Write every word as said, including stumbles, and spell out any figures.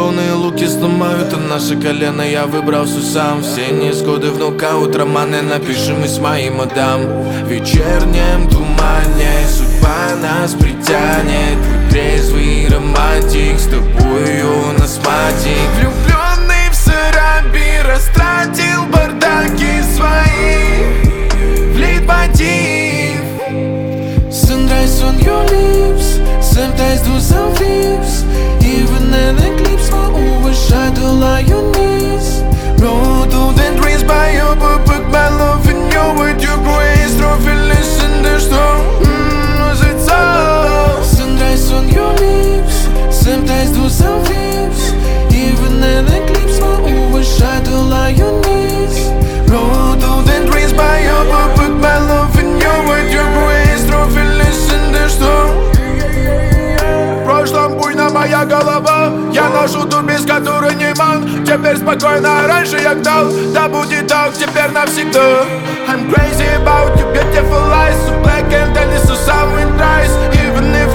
Червоные луки сломают, а наше колено я выбрал все сам. Все несгоды в нокаут, романы напишем и с моей мадам. В вечернем тумане судьба нас притянет. Будь трезвый романтик, с тобою у нас матик. Влюбленный в сараби растратил бардаки свои. Влит мотив. Sunrise on your lips, sometimes do some flips. Even an eclipse will overshadow all your needs. Road to the dreams by your book, my love in your word, your grace. Trophy listen, the storm, mmm, was it all? Sunrise on your lips, sometimes do some flips. Even an eclipse will overshadow all your needs. Road to the dreams by your book, my love in your word, your grace. Trophy listen, the storm. В прошлом буйна моя голова. Я ношу ту, без которой не мог. Теперь спокойно, раньше я гнал. Да будет так, теперь навсегда. I'm crazy about your beautiful eyes. So black and then it's so sour and dries. Even if